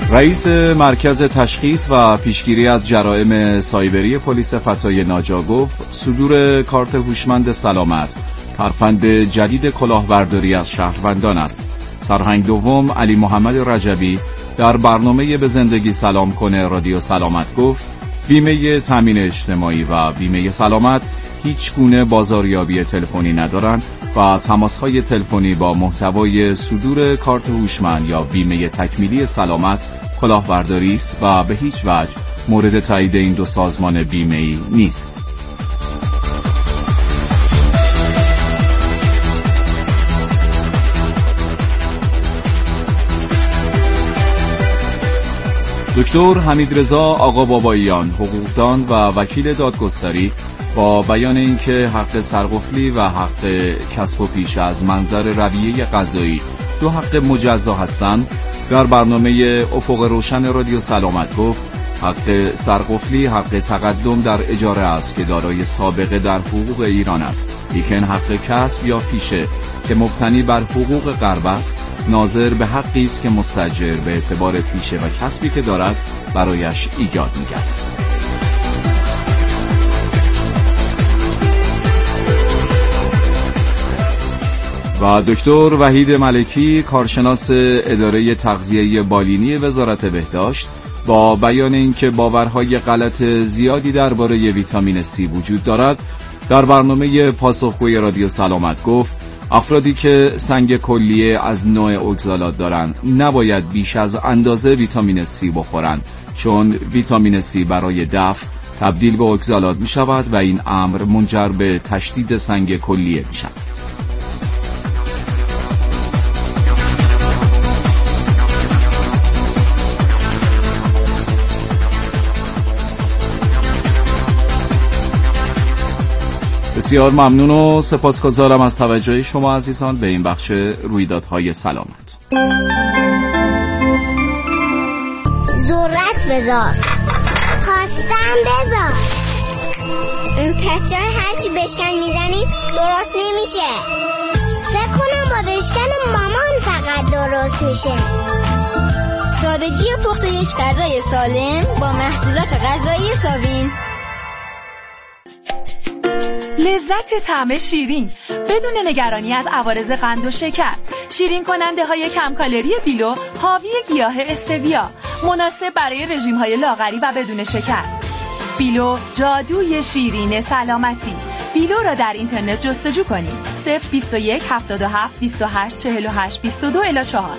رئیس مرکز تشخیص و پیشگیری از جرائم سایبری پلیس فتای ناجا گفت صدور کارت هوشمند سلامت ترفند جدید کلاهبرداری از شهروندان است. سرهنگ دوم علی محمد رجبی در برنامه به زندگی سلام کنه رادیو سلامت گفت بیمه تامین اجتماعی و بیمه سلامت هیچ گونه بازاریابی تلفنی ندارند و تماس‌های تلفنی با محتوای صدور کارت هوشمند یا بیمه تکمیلی سلامت کلاهبرداری است و به هیچ وجه مورد تایید این دو سازمان بیمه‌ای نیست. دکتر حمیدرضا آقا باباییان، حقوقدان و وکیل دادگستری، با بیان اینکه حق سرقفلی و حق کسب و پیش از منظر رویه قضایی دو حق مجزا هستند، در برنامه افق روشن رادیو سلامت گفت حق سرقفلی حق تقدم در اجاره است که دارای سابقه در حقوق ایران است، لیکن حق کسب یا پیشه که مبتنی بر حقوق غرب است ناظر به حقی است که مستاجر به اعتبار پیشه و کسبی که دارد برایش ایجاد می‌گردد. و دکتر وحید ملکی، کارشناس اداره تغذیه بالینی وزارت بهداشت، با بیان اینکه باورهای غلط زیادی درباره ویتامین C وجود دارد، در برنامه پاسخگوی رادیو سلامت گفت افرادی که سنگ کلیه از نوع اگزالات دارند نباید بیش از اندازه ویتامین C بخورند، چون ویتامین C برای دفع تبدیل به اگزالات می شود و این امر منجر به تشدید سنگ کلیه می شود. بسیار ممنون و سپاسگزارم از توجه شما عزیزان به این بخش رویدادهای سلامت. ذرت بذار، پاستم بذار. این پسچه هرچی بشکن میزنی درست نمیشه. فکر کنم با بشکن مامان فقط درست میشه. سادگی پخت یک غذای سالم با محصولات غذایی سابین. لذت طعم شیرین بدون نگرانی از عوارض قند و شکر. شیرین کننده های کم کالری بیلو حاوی گیاه استویا، مناسب برای رژیم های لاغری و بدون شکر. بیلو، جادوی شیرین سلامتی. بیلو را در اینترنت جستجو کنید. 021 77 28 48 22 الی 4.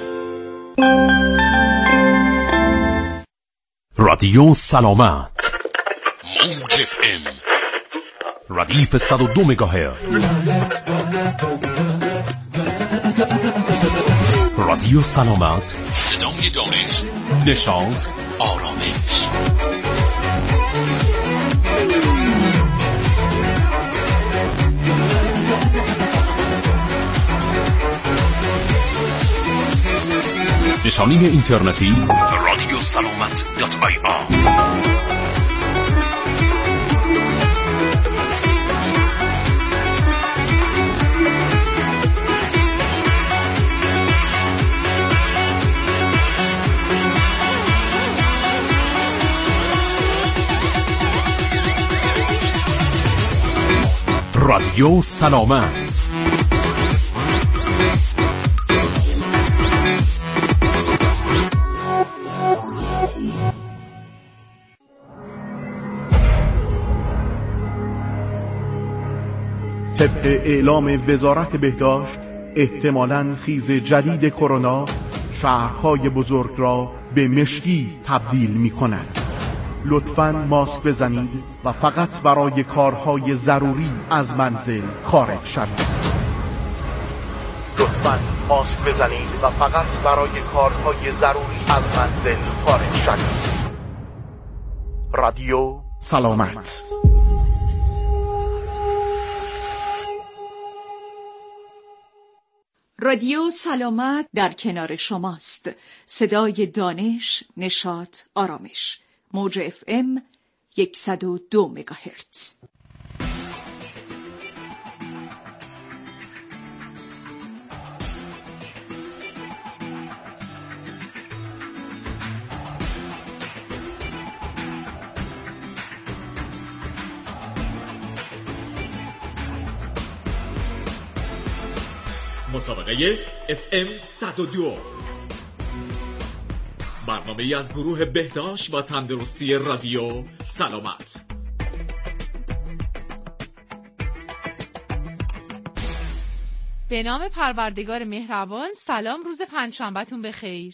رادیو سلامت موج FM ردیف 102 مگاهرتز. رادیو سلامت، صدای دانش، نشاط، آرامش. نشانی اینترنتی radiosalamat.ir. رادیو سلامت. طبق اعلام وزارت بهداشت، احتمالاً خیز جدید کرونا شهرهای بزرگ را به مشکی تبدیل می کند. لطفاً ماسک بزنید و فقط برای کارهای ضروری از منزل خارج شوید. لطفاً ماسک بزنید و فقط برای کارهای ضروری از منزل خارج شوید. رادیو سلامت. رادیو سلامت در کنار شماست. صدای دانش، نشاط، آرامش. موج FM 102 مگاهرتز. مسابقه FM 102. برنامه‌ای از گروه بهداشت و تندرستی رادیو سلامت. به نام پروردگار مهربان. سلام، روز پنجشنبه‌تون بخیر.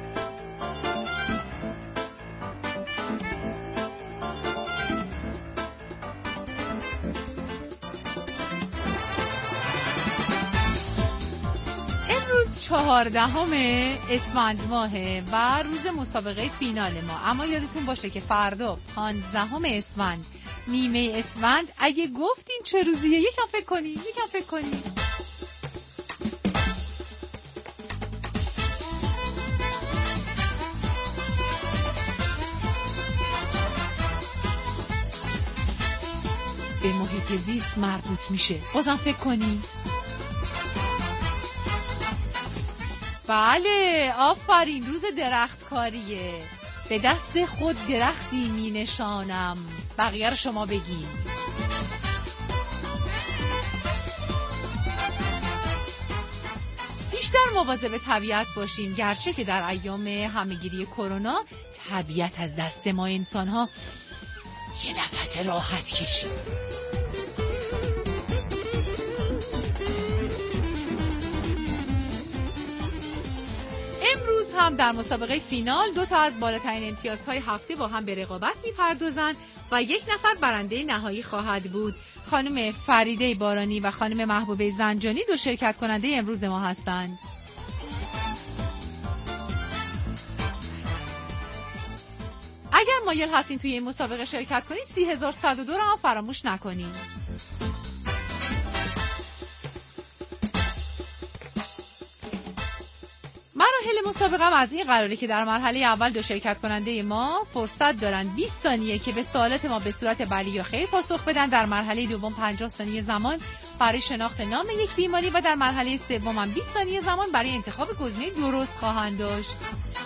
امروز 14 اسفند ماهه و روز مسابقه فینال ما. اما یادتون باشه که فردا 15 اسفند، نیمه اسفند، اگه گفتین چه روزیه یکم فکر کنین. به محیط زیست مربوط میشه. بازم فکر کنی. بله، آفرین، روز درختکاریه. به دست خود درختی می نشانم. بقیه رو شما بگین. بیشتر مواظب طبیعت باشیم، گرچه که در ایام همه‌گیری کرونا طبیعت از دست ما انسان‌ها یه نفس راحت کشید. امروز هم در مسابقه فینال 2 از بالاترین امتیازهای هفته با هم به رقابت می‌پردازند و 1 نفر برنده نهایی خواهد بود. خانم فریده بارانی و خانم محبوبه زنجانی 2 شرکت کننده امروز ما هستند. اگر مایل هستین توی این مسابقه شرکت کنید 30102 رو هم فراموش نکنید. مراحل مسابقه از این قراره که در مرحله اول 2 شرکت کننده ما فرصت دارن 20 ثانیه که به سوالات ما به صورت بلی یا خیر پاسخ بدن. در مرحله دوم 50 ثانیه زمان برای شناخت نام یک بیماری و در مرحله سوم هم 20 ثانیه زمان برای انتخاب گزینه درست خواهند داشت.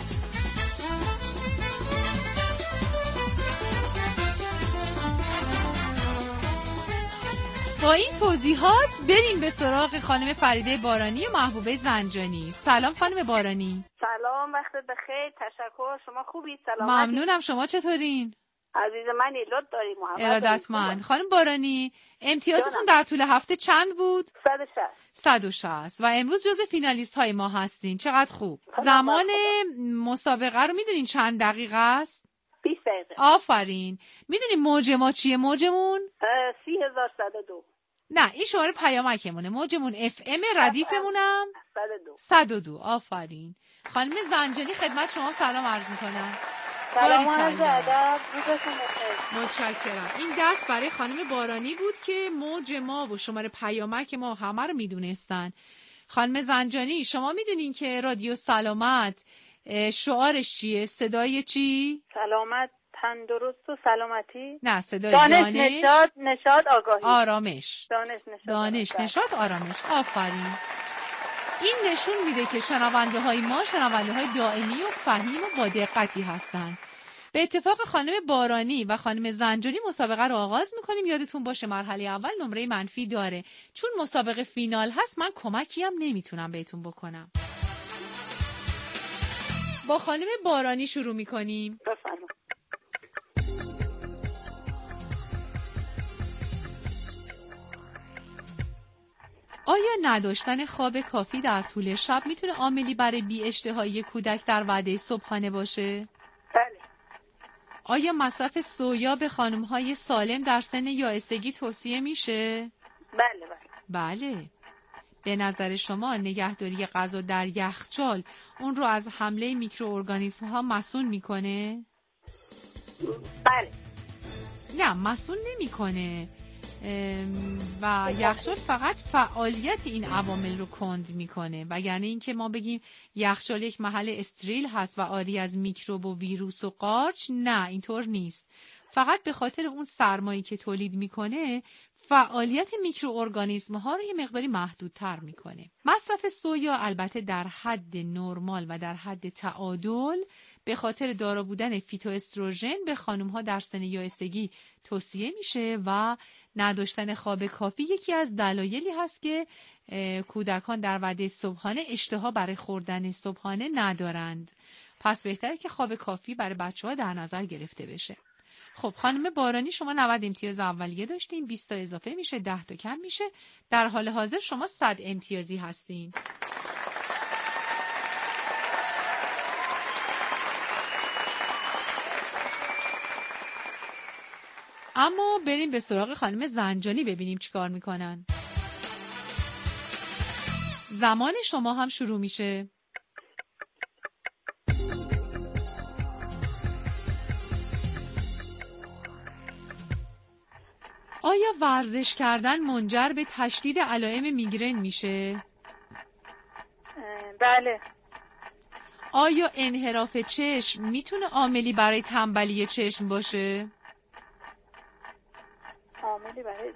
با این توضیحات بریم به سراغ خانم فریده بارانی و محبوبه زنجانی. سلام خانم بارانی. سلام، وقتت بخیر. تشکر. شما خوبید؟ سلام. ممنونم. شما چطورین؟ عزیز من ایلاد داری محبت. ارادتمند. خانم بارانی، امتیازتون در طول هفته چند بود؟ 160 و امروز جزو فینالیست های ما هستین. چقدر خوب. زمان مسابقه رو میدونین چند دقیقه است؟ 20 دقیقه. آفرین. میدونین موج ما چیه؟ موجمون 30102. نه، این شماره پیامکمونه. موجمون FM، ردیفمونم 102. آفرین. خانم زنجانی خدمت شما سلام عرض میکنم. سلام عرض ادب. روزتون بخیر. متشکرم. این دست برای خانم بارانی بود که موج ما و شماره پیامک ما همه رو میدونستن. خانم زنجانی، شما میدونین که رادیو سلامت شعارش چیه؟ صدای چی؟ سلامت، تندرست و سلامتی. نه، صدای دانش، نشاط، آگاهی. آرامش. دانش، نشاط، آرامش. آفرین. این نشون میده که شنونده های ما شنونده های دائمی و فهیم و با دقتی هستن. به اتفاق خانم بارانی و خانم زنجانی مسابقه رو آغاز میکنیم. یادتون باشه مرحله اول نمره منفی داره. چون مسابقه فینال هست من کمکی هم نمیتونم بهتون بکنم. با خانم بارانی شروع میکنیم. بفرمایید. آیا نداشتن خواب کافی در طول شب میتونه عاملی برای بی‌اشتهایی کودک در وعده صبحانه باشه؟ بله. آیا مصرف سویا به خانم‌های سالم در سن یائسگی توصیه میشه؟ بله. به نظر شما نگهداری غذا در یخچال اون رو از حمله میکروارگانیسم‌ها مسئول میکنه؟ بله. نه، مسئول نمیکنه. و یخچال فقط فعالیت این عوامل رو کند میکنه، وگرنه اینکه ما بگیم یخچال یک محل استریل هست و عاری از میکروب و ویروس و قارچ، نه، اینطور نیست. فقط به خاطر اون سرمایی که تولید میکنه فعالیت میکروارگانیسم ها رو یه مقداری محدودتر میکنه. مصرف سویا البته در حد نرمال و در حد تعادل به خاطر دارا بودن فیتواستروژن به خانم ها در سن یائسگی توصیه میشه و نداشتن خواب کافی یکی از دلایلی هست که کودکان در وعده صبحانه اشتها برای خوردن صبحانه ندارند. پس بهتره که خواب کافی برای بچه‌ها در نظر گرفته بشه. خب خانم بارانی شما 90 امتیاز اولیه داشتین، 20 تا اضافه میشه 10 تا کم میشه. در حال حاضر شما 100 امتیازی هستین. اما بریم به سراغ خانم زنجانی ببینیم چیکار میکنن. زمان شما هم شروع میشه. آیا ورزش کردن منجر به تشدید علائم میگرن میشه؟ بله. آیا انحراف چشم میتونه عاملی برای تنبلی چشم باشه؟ عاملی برای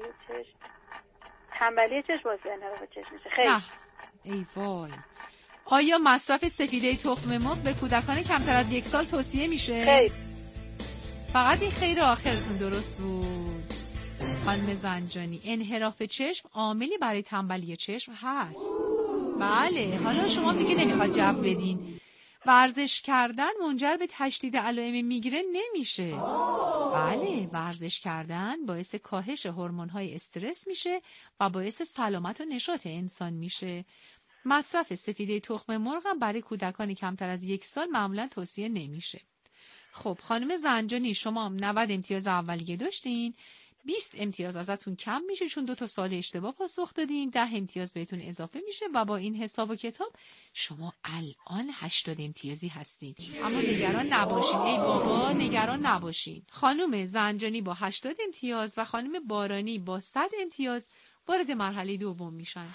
تنبلی چشم باشه انحراف چشم میشه؟ خیلی. نه. ای وای. آیا مصرف سفیده تخم مرغ به کودکان کمتر از 1 سال توصیه میشه؟ خیر. فقط این خیر آخرتون درست بود. خانم زنجانی، انحراف چشم عاملی برای تنبلی چشم هست. بله، حالا شما دیگه نمیخواد جواب بدین. ورزش کردن منجر به تشدید علائم میگرن نمیشه. بله، ورزش کردن باعث کاهش هورمون‌های استرس میشه و باعث سلامت و نشاط انسان میشه. مصرف سفیده تخم مرغ هم برای کودکان کمتر از 1 سال معمولا توصیه نمیشه. خب خانم زنجانی شما 90 امتیاز اولیه داشتین، 20 امتیاز ازتون کم میشه چون 2 تا سوال اشتباه پاسخ دادین، 10 امتیاز بهتون اضافه میشه و با این حساب و کتاب شما الان 80 امتیازی هستید. اما نگران نباشین، ای بابا نگران نباشین. خانم زنجانی با 80 امتیاز و خانم بارانی با 100 امتیاز وارد مرحله دوم میشن.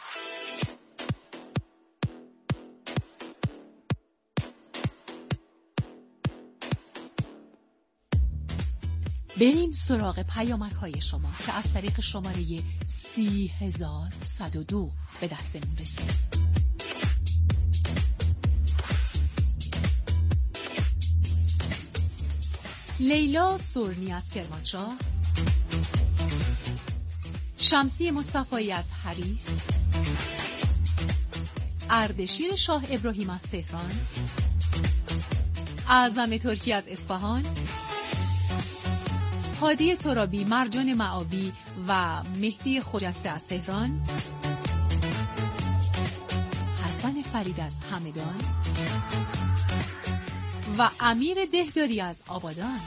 بریم سراغ پیامک های شما که از طریق شماره 30102 به دستمون رسید. لیلا سورنی از کرمانشاه، شمسی مصطفی از حریص، اردشیر شاه ابراهیم از تهران، اعظم ترکی از اصفهان، هادی ترابی، مرجان معابی و مهدی خجسته از تهران، حسن فرید از همدان و امیر دهداری از آبادان.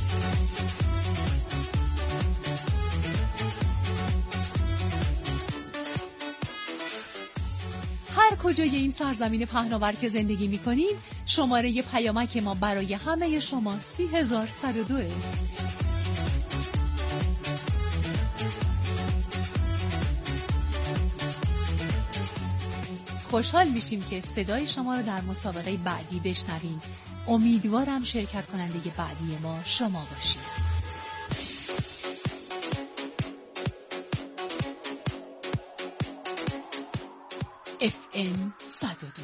هر کجای این سرزمین پهناور که زندگی می‌کنید، شماره پیامک ما برای همه شما 30102. خوشحال میشیم که صدای شما رو در مسابقه بعدی بشنویم. امیدوارم شرکت کننده بعدی ما شما باشید. FM 102.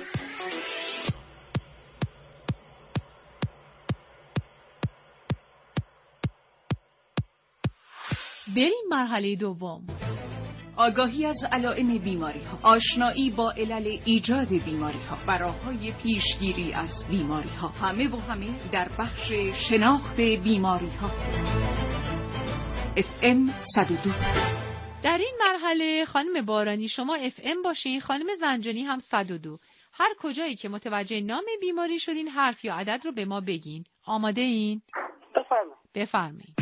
بریم مرحله دوم. آگاهی از علائم بیماری ها، آشنایی با علل ایجاد بیماری ها، براهای پیشگیری از بیماری ها، همه و همه در بخش شناخت بیماری ها. FM 102. در این مرحله خانم بارانی شما FM باشین، خانم زنجانی هم 102. هر کجایی که متوجه نام بیماری شدین حرف یا عدد رو به ما بگین. آماده این؟ بفرمایید.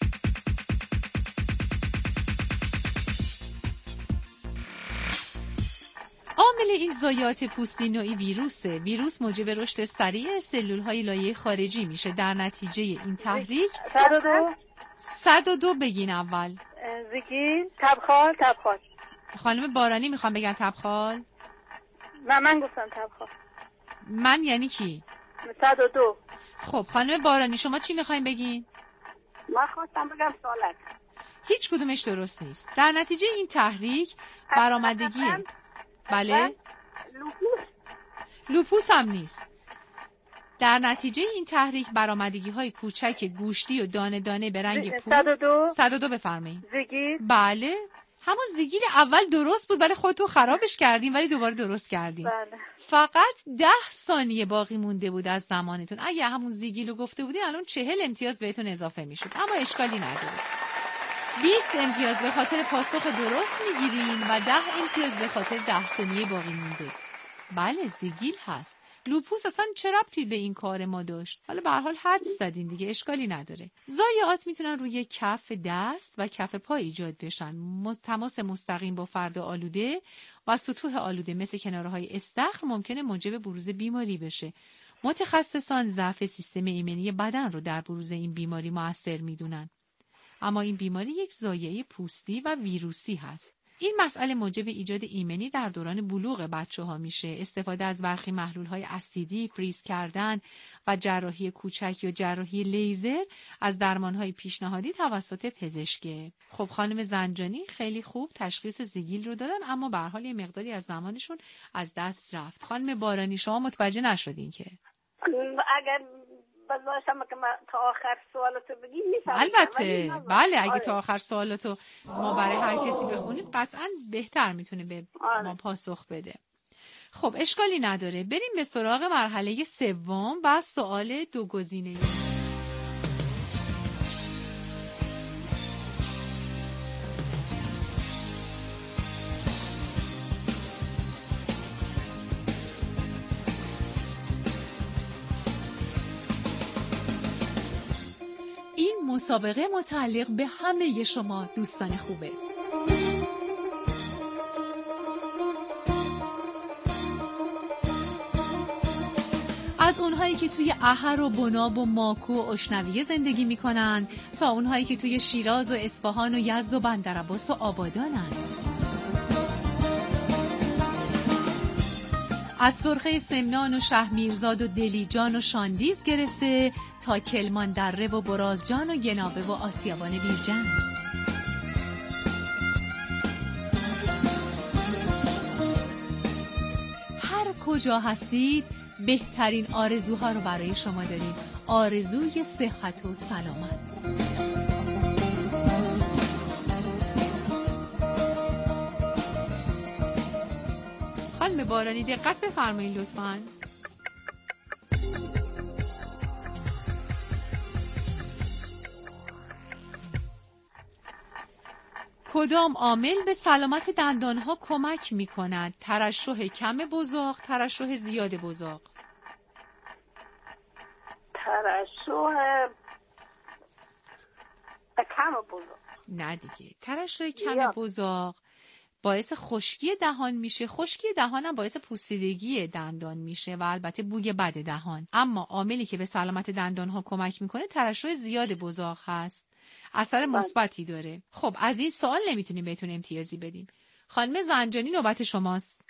عامل این ضایعات پوستی نوعی ویروسه. ویروس موجب رشد سریع سلول‌های لایه خارجی میشه. در نتیجه این تحریک 102 بگین اول. زگین تبخال. خانم بارانی میخوام بگن تبخال. من گفتم تبخال. من یعنی کی؟ 102. خب خانم بارانی شما چی میخواین بگین؟ من خواستم بگم سالک. هیچ کدومش درست نیست. در نتیجه این تحریک برآمدگی بله؟ لوپوس هم نیست. در نتیجه این تحریک برآمدگی‌های کوچک گوشتی و دانه دانه به رنگ پوست 102 بفرمایید. زیگیل. بله همون زیگیل اول درست بود ولی خودتون خرابش کردین ولی دوباره درست کردین. بله. فقط 10 ثانیه باقی مونده بود از زمانتون. اگه همون زیگیل رو گفته بودین الان 40 امتیاز بهتون اضافه میشد اما اشکالی نداره. 20 امتیاز به خاطر پاسخ درست میگیرین و 10 امتیاز به خاطر 10 ثانیه باقی مونده. بله زیگیل هست. لوپوس اصلا چه ربطی به این کار ما داشت؟ حالا به هر حال حدس زدین دیگه اشکالی نداره. ضایعات میتونن روی کف دست و کف پا ایجاد بشن. تماس مستقیم با فرد آلوده و سطوح آلوده مثل کنارهای استخر ممکنه موجب بروز بیماری بشه. متخصصان ضعف سیستم ایمنی بدن رو در بروز این بیماری مؤثر میدونن. اما این بیماری یک ضایعه پوستی و ویروسی هست. این مسئله موجب ایجاد ایمنی در دوران بلوغ بچه‌ها میشه. استفاده از برخی محلول‌های اسیدی، فریز کردن و جراحی کوچک یا جراحی لیزر از درمان‌های پیشنهادی توسط پزشکه. خب خانم زنجانی خیلی خوب تشخیص زیگیل رو دادن اما به هر حال یه مقداری از زمانشون از دست رفت. خانم بارانی شما متوجه نشدین که؟ اگر بذارشم که تا آخر سوالاتو بگیم میفهمم. البته بله اگه تا آخر سوالاتو ما برای هر کسی بخونیم قطعا بهتر میتونه به ما پاسخ بده. خب اشکالی نداره بریم به سراغ مرحله سوم و سوال 2 گزینه‌ای. مسابقه متعلق به همه شما دوستان خوبه. از اونهایی که توی احر و بناب و ماکو و اشنویه زندگی میکنن تا اونهایی که توی شیراز و اصفهان و یزد و بندرعباس و آبادانن. از سرخه سمنان و شهمیرزاد و دلیجان و شاندیز گرفته تا کلمان دره و برازجان و ینابه و آسیابان بیرجند. هر کجا هستید بهترین آرزوها رو برای شما داریم. آرزوی صحت و سلامت. خانم بارانی دقت بفرمایید لطفاً. کدام عامل به سلامت دندانها کمک می کند؟ ترشح کم بزاق، ترشح زیاد بزاق؟ ترشح کم بزاق. نه دیگه ترشح کم بزاق باعث خشکی دهان میشه. خشکی دهان هم باعث پوسیدگی دندان میشه و البته بوی بد دهان. اما عاملی که به سلامت دندان ها کمک میکنه ترشح زیاد بزاق هست. اثر مثبتی داره. خب از این سوال نمیتونیم بهتون امتیازی بدیم. خانم زنجانی نوبت شماست.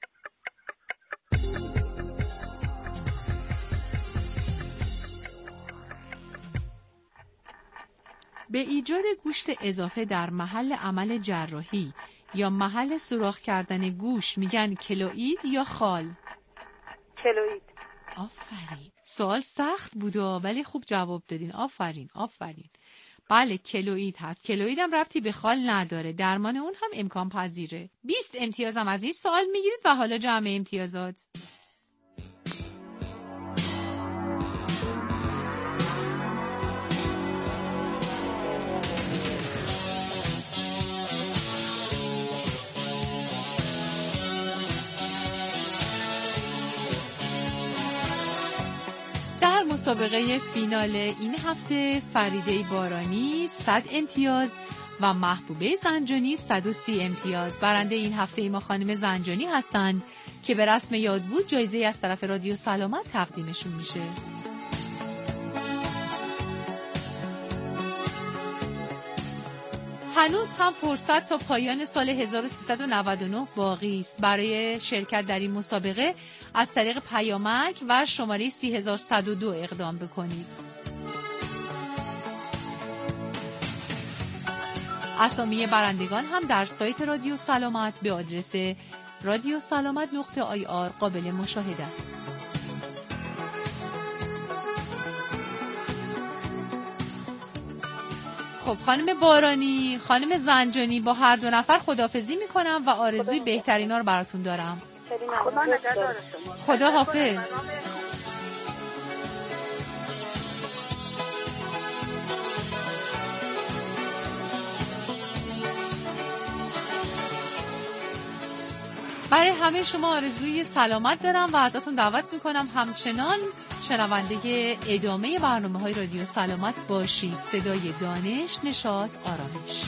به ایجاد گوشت اضافه در محل عمل جراحی یا محل سوراخ کردن گوش میگن کلوئید یا خال؟ کلوئید. آفرین. سوال سخت بود ولی خوب جواب دادین. آفرین آفرین. بله کلوئید هست. کلوئید هم ربطی به خال نداره. درمان اون هم امکان پذیره. 20 امتیاز هم از این سوال میگیرید و حالا جمع امتیازات. مسابقه فینال این هفته فریده بارانی 100 امتیاز و محبوبه زنجانی 130 امتیاز. برنده این هفته ما خانم زنجانی هستند که به رسم یاد بود جایزه از طرف رادیو سلامت تقدیمشون میشه. هنوز هم فرصت تا پایان سال 1399 باقی است. برای شرکت در این مسابقه از طریق پیامک و شماره 30102 اقدام بکنید. اسامی برندگان هم در سایت رادیو سلامت به آدرس radiosalamat.ir قابل مشاهده است. خب خانم بارانی، خانم زنجانی، با هر دو نفر خداحافظی میکنم و آرزوی بهترینا رو براتون دارم. خدا نگهدار شما. خدا حافظ. برای همه شما آرزوی سلامت دارم و ازتون دعوت میکنم همچنان شنونده ادامه برنامه‌های رادیو سلامت باشید. صدای دانش، نشاط، آرامش.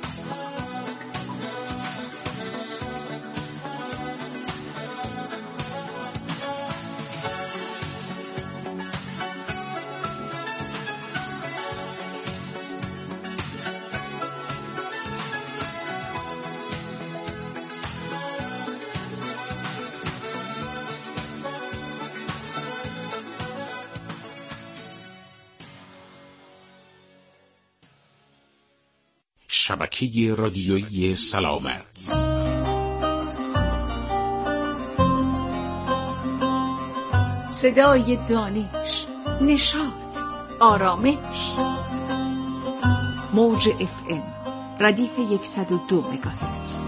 شبکه رادیویی سلامت. صدای دانش، نشاط، آرامش. موج FM ردیف 102 مگاهرتز.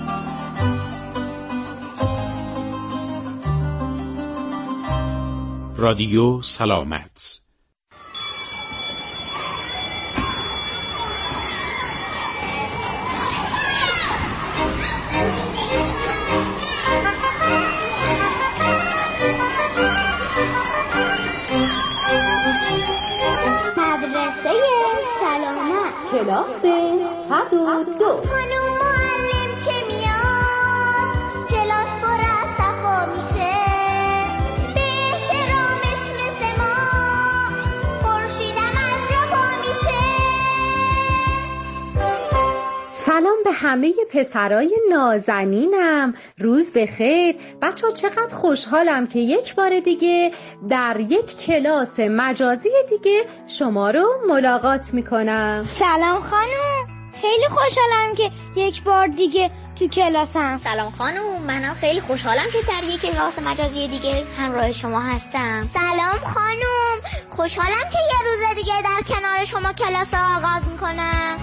رادیو سلامت. کلاس 102. خانم معلم که میاد کلاس پر از صفا میشه، به احترامش مثل ما خورشیدم از جا پا میشه. سلام به همه پسرای نازنینم، روز بخیر. بچه ها چقدر خوشحالم که یک بار دیگه در یک کلاس مجازی دیگه شما رو ملاقات میکنم. سلام خانم، خیلی خوشحالم که یک بار دیگه تو کلاسم. سلام خانم، منم خیلی خوشحالم که در یک کلاس مجازی دیگه همراه شما هستم. سلام خانم، خوشحالم که یه روز دیگه در کنار شما کلاس آغاز میکنم.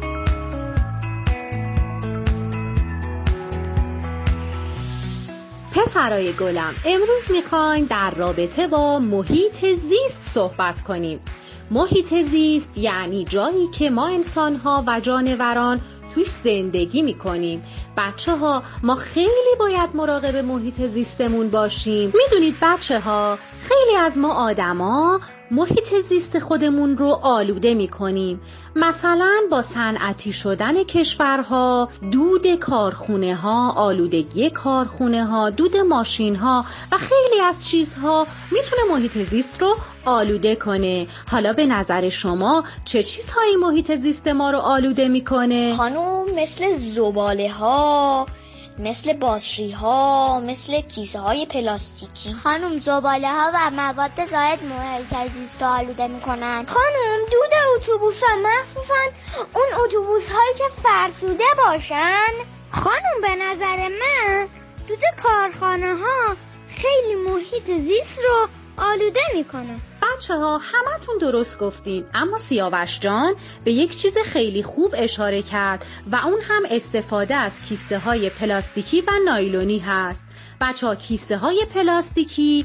پسرای گلم، امروز میخوایم در رابطه با محیط زیست صحبت کنیم. محیط زیست یعنی جایی که ما انسان‌ها و جانوران توش زندگی میکنیم. بچه ها، ما خیلی باید مراقب محیط زیستمون باشیم. میدونید بچه ها، خیلی از ما آدما محیط زیست خودمون رو آلوده میکنیم. مثلا با صنعتی شدن کشورها، دود کارخونه ها، آلودگی کارخونه ها، دود ماشین ها و خیلی از چیزها میتونه محیط زیست رو آلوده کنه. حالا به نظر شما چه چیزهایی محیط زیست ما رو آلوده میکنه؟ خانم، مثل زباله ها، مثل باتری ها، مثل کیسه های پلاستیکی. خانم، زباله ها و مواد زائد محیط زیست رو آلوده میکنن. خانم، دود اتوبوس ها، مخصوصا اون اتوبوس هایی که فرسوده باشن. خانم، به نظر من دود کارخانه ها خیلی محیط زیست رو آلوده میکنه. بچه ها، همتون درست گفتین، اما سیاوش جان به یک چیز خیلی خوب اشاره کرد و اون هم استفاده از کیسه های پلاستیکی و نایلونی هست. بچه ها، کیسه های پلاستیکی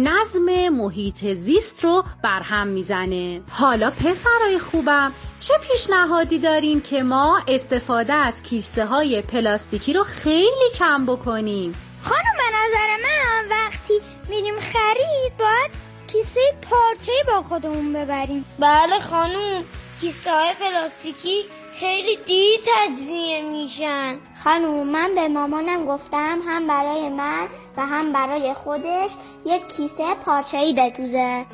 نظم محیط زیست رو برهم میزنه. حالا پسرای خوبم، چه پیشنهادی دارین که ما استفاده از کیسه های پلاستیکی رو خیلی کم بکنیم؟ خانم، به نظر من وقتی میریم خرید باید کیسه پارچه‌ای با خودمون ببریم. بله خانم، کیسه های پلاستیکی خیلی دیر تجزیه میشن. خانم، من به مامانم گفتم هم برای من و هم برای خودش یک کیسه پارچه‌ای بدوزه.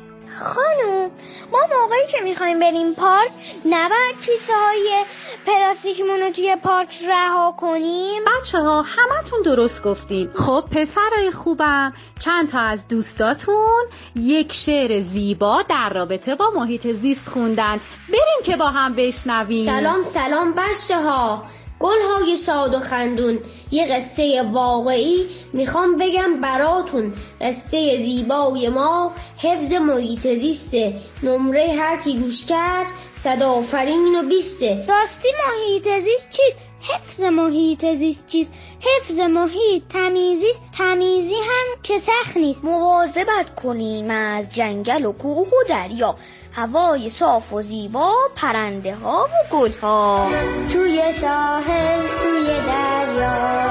خانم، ما موقعی که میخوایم بریم پارک نباید کیسه های پلاستیکمون رو توی پارک رها کنیم. بچه ها، همتون درست گفتین. خب پسرای خوبم، چند تا از دوستاتون یک شعر زیبا در رابطه با محیط زیست خوندن. بریم که با هم بشنویم. سلام بچه ها، گلهای شاد و خندون، یه قصه واقعی میخوام بگم براتون. قصه زیبای ما حفظ محیط زیسته. نمره هر کی گوش کرد 100 آفرین و 20. راستی محیط زیست چیست؟ حفظ محیط زیست چیست؟ حفظ محیط تمیزیست. تمیزی هم که سخت نیست. مواظبت کنیم از جنگل و کوه و دریا، هوای صاف و زیبا، پرنده ها و گل ها. توی ساحل توی دریا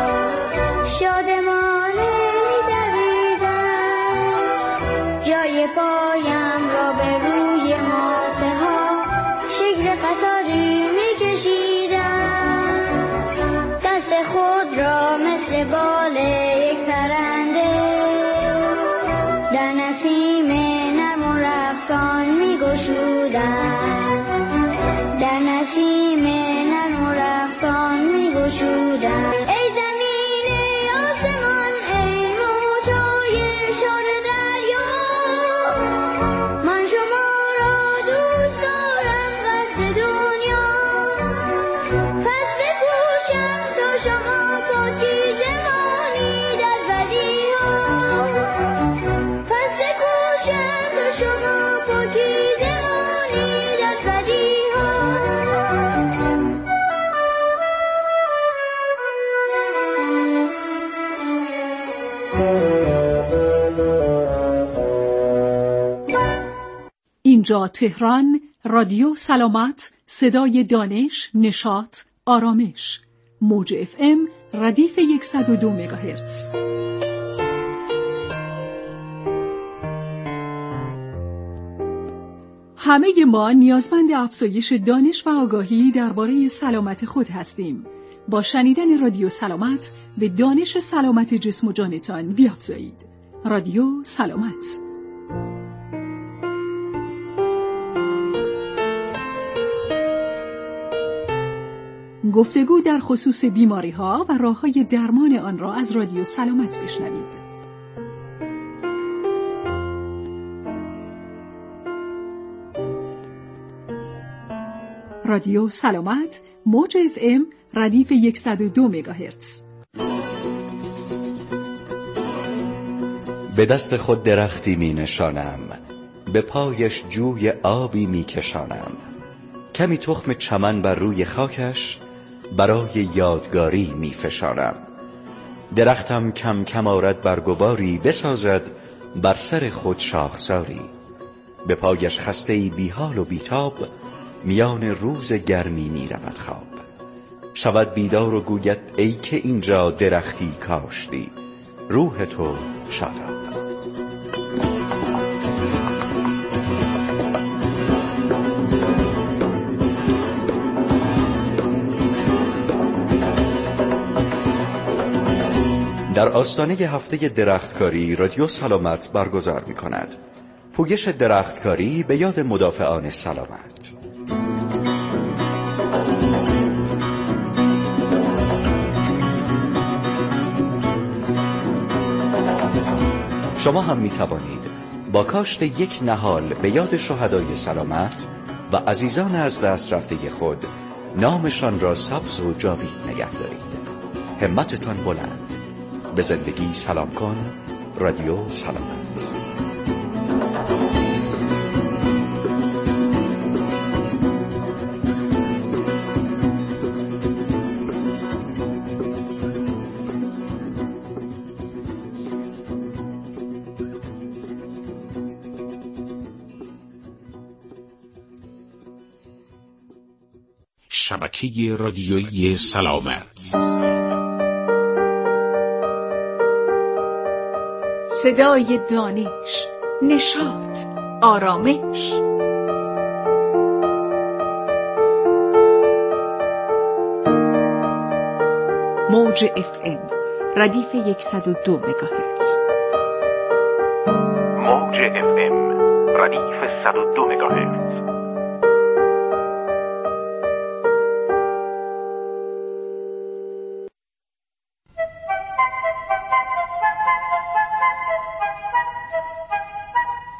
شادمانه می‌دویدم، جای پایم را به روی ماسه ها شکل قطاری می‌کشیدم، دست خود را مثل بال یک پرنده در نسیم نرم و رقصان می‌گشودم، در نسیم نرم و رقصان می‌گشودم. ای زمین ای آسمان ای موجای شاد دریا، من شما را دوست دارم قد دنیا، پس بکوشم تا شما پاکیزه مانید از بدیها، پس بکوشم تا شما پاکیزه مانید از بدیها. اینجا تهران، رادیو سلامت، صدای دانش، نشاط، آرامش. موج FM ردیف 102 مگاهرتز. همه ما نیازمند افزایش دانش و آگاهی درباره سلامت خود هستیم. با شنیدن رادیو سلامت به دانش سلامت جسم و جانتان بیافزایید. رادیو سلامت. گفتگو در خصوص بیماری‌ها و راه‌های درمان آن را از رادیو سلامت بشنوید. رادیو سلامت، موج FM ردیف 102 مگاهرتز. به دست خود درختی می نشانم، به پایش جوی آبی می کشانم، کمی تخم چمن بر روی خاکش برای یادگاری می فشانم. درختم کم کم آرد برگباری، بسازد بر سر خود شاخساری، به پایش خسته‌ای بی حال و بیتاب، میان روز گرمی می رود خواب. شود بیدار و گوید ای که اینجا درختی کاشتی، روح تو شاداب. در آستانه هفته درختکاری رادیو سلامت برگزار می کند. پویش درختکاری به یاد مدافعان سلامت. شما هم می توانید با کاشت یک نهال به یاد شهدای سلامت و عزیزان از دست رفته خود نامشان را سبز و جاوید نگه دارید. همتتان بلند. به زندگی سلام کن. رادیو سلامت. شبکه رادیویی سلامت. صدای دانش، نشاط، آرامش. موج FM ردیف 102 مگاهرتز. موج FM ردیف 102 مگاهرتز.